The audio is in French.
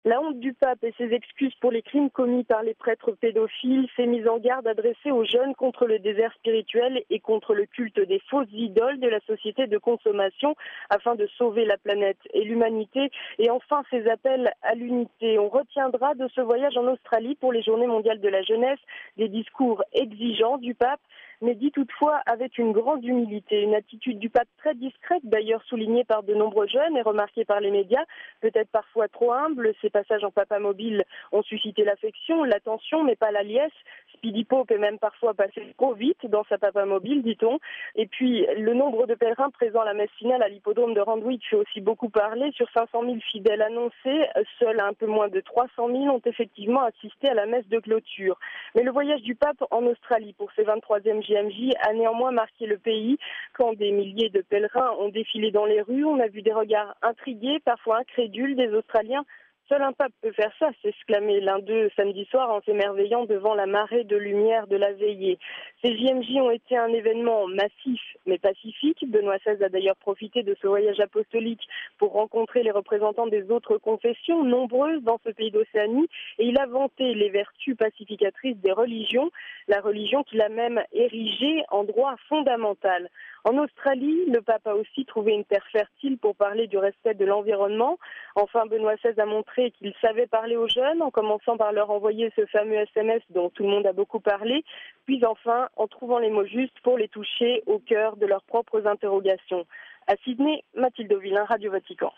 La honte du pape et ses excuses pour les crimes commis par les prêtres pédophiles, ses mises en garde adressées aux jeunes contre le désert spirituel et contre le culte des fausses idoles de la société de consommation afin de sauver la planète et l'humanité, et enfin ses appels à l'unité. On retiendra de ce voyage en Australie pour les Journées mondiales de la jeunesse des discours exigeants du pape, mais dit toutefois avec une grande humilité. Une attitude du pape très discrète, d'ailleurs soulignée par de nombreux jeunes et remarquée par les médias, peut-être parfois trop humble. Ses passages en papa mobile ont suscité l'affection, l'attention, mais pas la liesse. Speedy Pope est même parfois passé trop vite dans sa papa mobile, dit-on. Et puis, le nombre de pèlerins présents à la messe finale à l'hippodrome de Randwick fait aussi beaucoup parler. Sur 500 000 fidèles annoncés, seuls un peu moins de 300 000 ont effectivement assisté à la messe de clôture. Mais le voyage du pape en Australie pour ses 23e JMJ a néanmoins marqué le pays. Quand des milliers de pèlerins ont défilé dans les rues, on a vu des regards intrigués, parfois incrédules des Australiens. Seul un pape peut faire ça, s'exclamait l'un d'eux samedi soir en s'émerveillant devant la marée de lumière de la veillée. Ces JMJ ont été un événement massif mais pacifique. Benoît XVI a d'ailleurs profité de ce voyage apostolique pour rencontrer les représentants des autres confessions, nombreuses dans ce pays d'Océanie, et il a vanté les vertus pacificatrices des religions, la religion qu'il a même érigée en droit fondamental. En Australie, le pape a aussi trouvé une terre fertile pour parler du respect de l'environnement. Enfin, Benoît XVI a montré qu'il savait parler aux jeunes, en commençant par leur envoyer ce fameux SMS dont tout le monde a beaucoup parlé, puis enfin en trouvant les mots justes pour les toucher au cœur de leurs propres interrogations. À Sydney, Mathilde Villain, Radio Vatican.